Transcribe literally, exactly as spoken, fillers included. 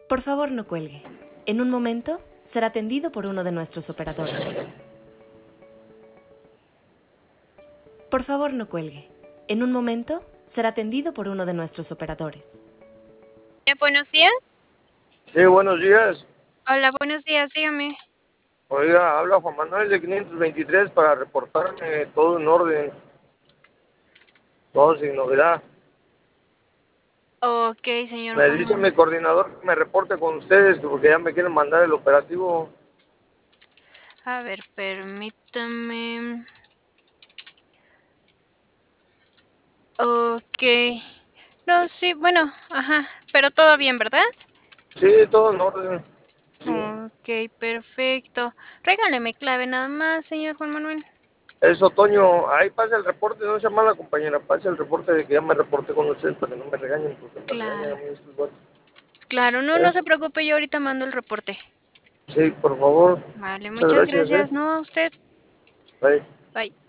Por favor, no cuelgue. En un momento será atendido por uno de nuestros operadores. Por favor, no cuelgue. En un momento será atendido por uno de nuestros operadores. Eh, buenos días. Sí, buenos días. Hola, buenos días, dígame. Oiga, habla Juan Manuel de quinientos veintitrés para reportarme todo en orden, todo sin novedad. Ok, señor Me Juan dice Manuel. mi coordinador que me reporte con ustedes porque ya me quieren mandar el operativo. A ver, permítame. Ok. No, sí, bueno, ajá, pero todo bien, ¿verdad? Sí, todo en orden. Sí. Ok, perfecto. Regáleme clave nada más, señor Juan Manuel. Es otoño. Ahí pasa el reporte, no sea mala compañera. Pasa el reporte de que ya me reporté con ustedes para que no me regañen porque me regañan a Claro, mí estos vatos. claro, no, ¿Eh? no se preocupe, yo ahorita mando el reporte. Sí, por favor. Vale, Muchas muchas gracias, ¿eh? gracias, ¿no? A usted. Bye. Bye.